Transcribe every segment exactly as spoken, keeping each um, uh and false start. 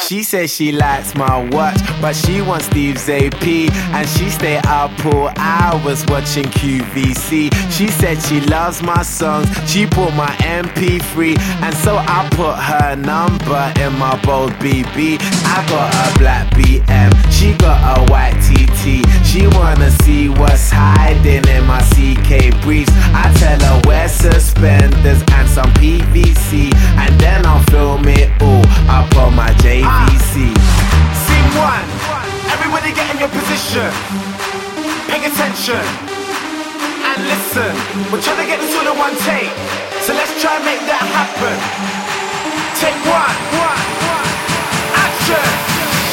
She says she likes my watch, but she wants Steve's A P, and she stay up all hours watching Q V C. She said she loves my songs, she bought my M P three, and so I put her number in my bold B B. I got a black B M, she got a white T T. She wanna see what's hiding in my C K briefs. I tell her wear suspenders and some P V C, and then I'll film it all up on my J V C. Scene one, everybody get in your position. Pay attention and listen. We're trying to get this all in one take, so let's try and make that happen. Take one, one, one, action.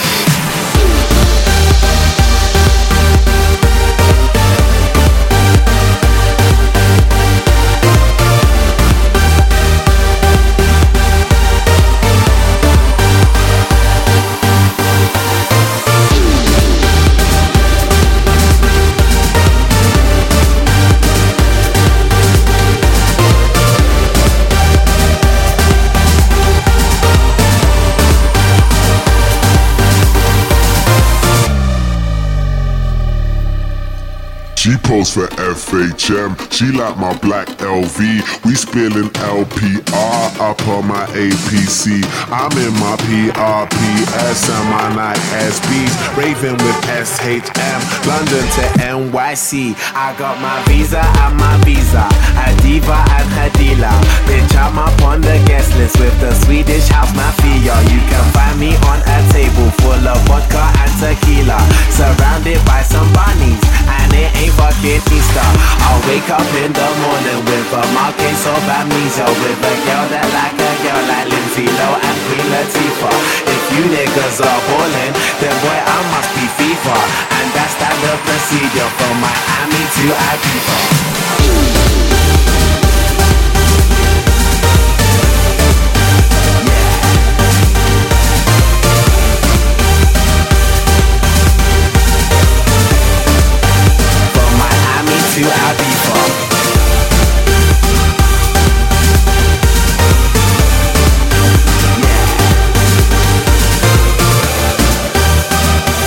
She posed for F H M, she like my black L V. We spilling L P R up on my A P C. I'm in my P R P S and my Nike S Bs, raving with S H M, London to N Y C. I got my visa and my visa, a diva and her dealer. Bitch, I'm up on the guest list with the Swedish house mafia. You can find me on a table full of vodka and tequila, surrounded by some bunnies, and it ain't fucking Easter. I'll wake up in the morning with a mild case of amnesia, with a girl that like a girl like Lindsay Lohan and Queen Latifah. If you niggas are ballin', then boy I must be FIFA, and that's standard procedure from Miami to Ibiza. To Ibiza.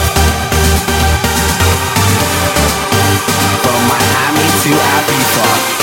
From Miami to Ibiza.